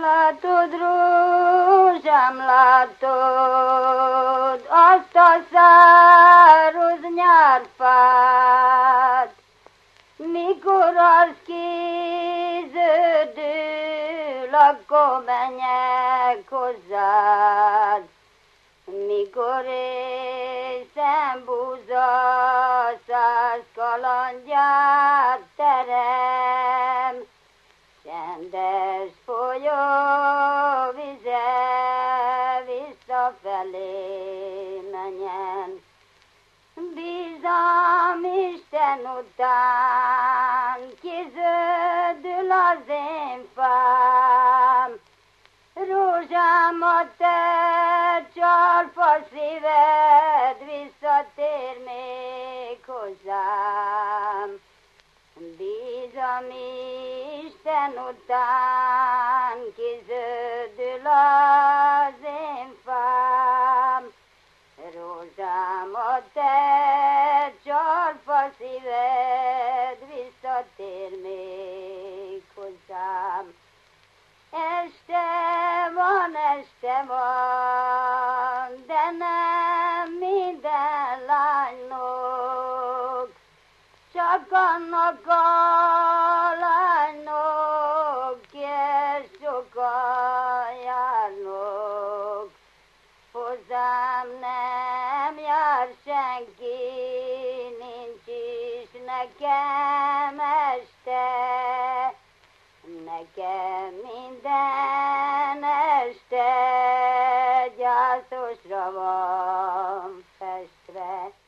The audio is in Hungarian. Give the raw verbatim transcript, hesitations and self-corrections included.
látod, rózsám, látod azt a száraz nyárfát, mikor az kéződül, akkor menjek hozzád. Mikor észem búza száz kalandját terem, csendes folyó vize visszafelé menjen. Bízom Isten után, kizöldül az én fám, rózsám, a te csalfa szíved visszatér még hozzám. Bízom Isten után, kizöldül az én fám, rózsám, a te csalfa szíved visszatér még hozzám. Este van, este van, de nem minden lánynak, csak annak a lánynak, és sokan járnak. Hozzám nem jár senki, nincs is nekem este, nekem minden este gyászosra van festve.